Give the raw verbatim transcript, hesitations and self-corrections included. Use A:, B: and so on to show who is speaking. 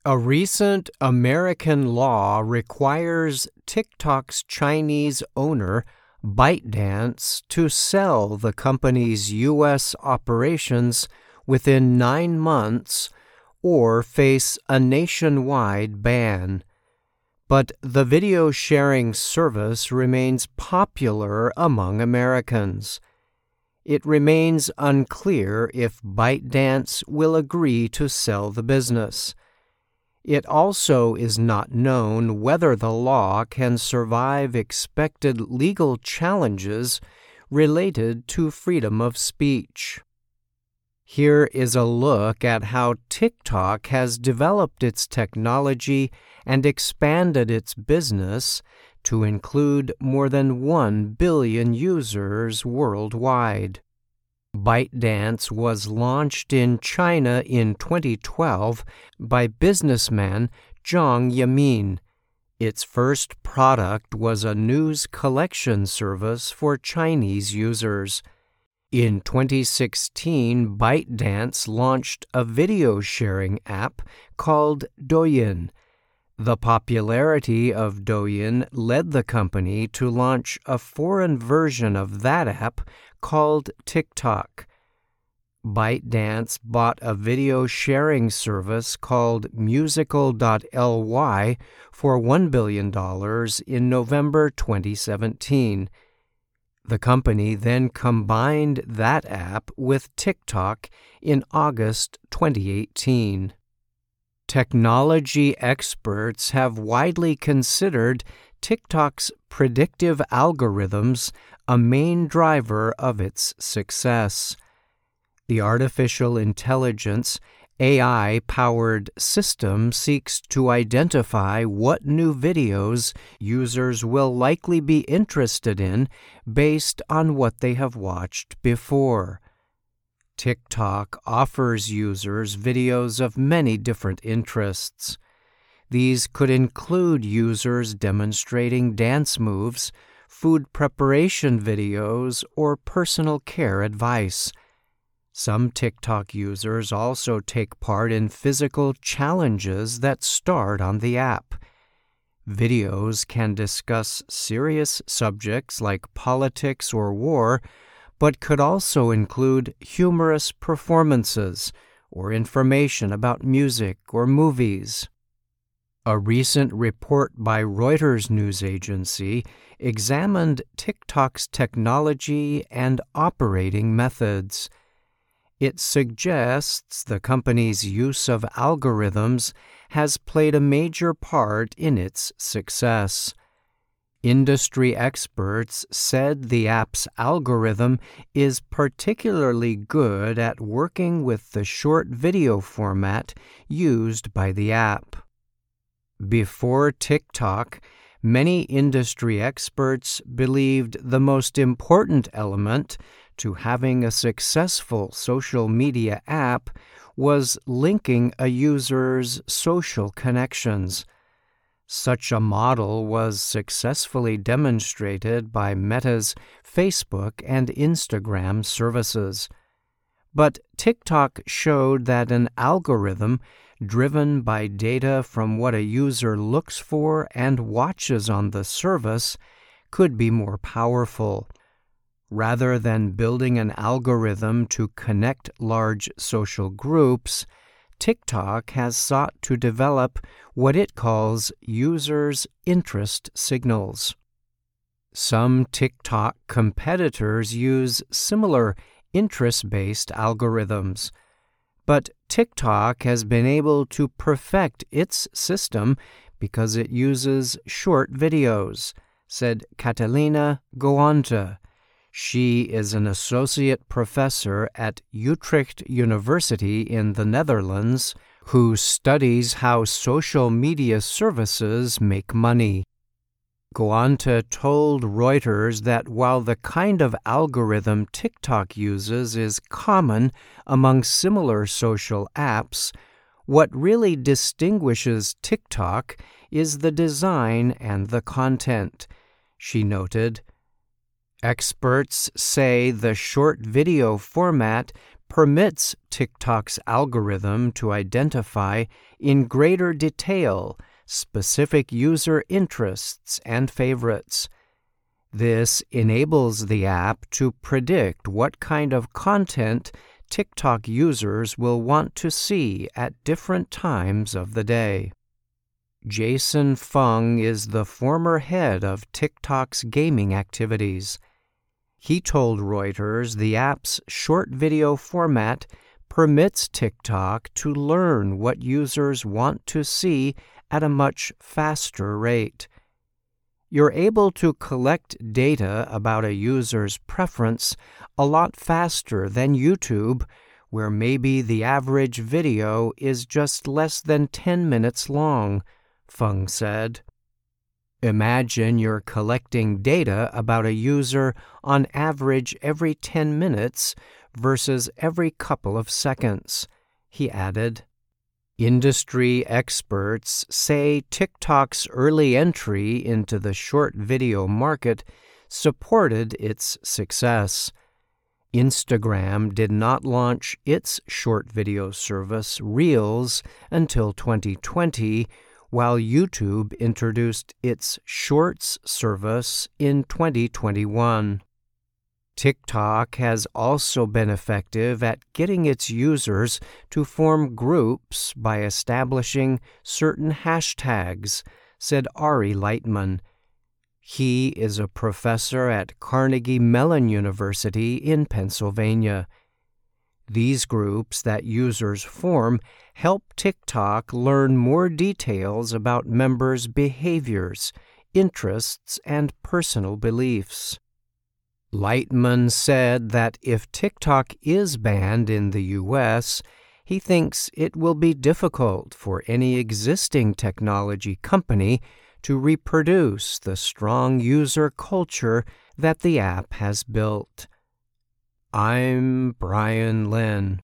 A: A recent American law requires TikTok's Chinese owner, ByteDance, to sell the company's U S operations within nine months or face a nationwide ban. But the video sharing service remains popular among Americans. It remains unclear if ByteDance will agree to sell the business. It also is not known whether the law can survive expected legal challenges related to freedom of speech. Here is a look at how TikTok has developed its technology and expanded its business to include more than one billion users worldwide. ByteDance was launched in China in twenty twelve by businessman Zhang Yamin. Its first product was a news collection service for Chinese users. In twenty sixteen, ByteDance launched a video sharing app called Douyin. The popularity of Douyin led the company to launch a foreign version of that app called TikTok. ByteDance bought a video sharing service called Musical dot L Y for one billion dollars in November twenty seventeen. The company then combined that app with TikTok in August twenty eighteen. Technology experts have widely considered TikTok's predictive algorithms a main driver of its success. The artificial intelligence, A I-powered system seeks to identify what new videos users will likely be interested in based on what they have watched before. TikTok offers users videos of many different interests. These could include users demonstrating dance moves, food preparation videos, or personal care advice. Some TikTok users also take part in physical challenges that start on the app. Videos can discuss serious subjects like politics or war, but could also include humorous performances or information about music or movies. A recent report by Reuters news agency examined TikTok's technology and operating methods. It suggests the company's use of algorithms has played a major part in its success. Industry experts said the app's algorithm is particularly good at working with the short video format used by the app. Before TikTok, many industry experts believed the most important element to having a successful social media app was linking a user's social connections. Such a model was successfully demonstrated by Meta's Facebook and Instagram services. But TikTok showed that an algorithm driven by data from what a user looks for and watches on the service could be more powerful. Rather than building an algorithm to connect large social groups, TikTok has sought to develop what it calls users' interest signals. Some TikTok competitors use similar interest-based algorithms, but TikTok has been able to perfect its system because it uses short videos, said Catalina Goanta. She is an associate professor at Utrecht University in the Netherlands who studies how social media services make money. Goanta told Reuters that while the kind of algorithm TikTok uses is common among similar social apps, what really distinguishes TikTok is the design and the content. She noted, "Experts say the short video format permits TikTok's algorithm to identify in greater detail specific user interests and favorites. This enables the app to predict what kind of content TikTok users will want to see at different times of the day. Jason Fung is the former head of TikTok's gaming activities. He told Reuters the app's short video format permits TikTok to learn what users want to see at a much faster rate. You're able to collect data about a user's preference a lot faster than YouTube, where maybe the average video is just less than ten minutes long, Fung said. Imagine you're collecting data about a user on average every ten minutes versus every couple of seconds, he added. Industry experts say TikTok's early entry into the short video market supported its success. Instagram did not launch its short video service, Reels, until twenty twenty, while YouTube introduced its Shorts service in twenty twenty-one. TikTok has also been effective at getting its users to form groups by establishing certain hashtags, said Ari Lightman. He is a professor at Carnegie Mellon University in Pennsylvania. These groups that users form help TikTok learn more details about members' behaviors, interests, and personal beliefs. Lightman said that if TikTok is banned in the U S, he thinks it will be difficult for any existing technology company to reproduce the strong user culture that the app has built. I'm Brian Lynn.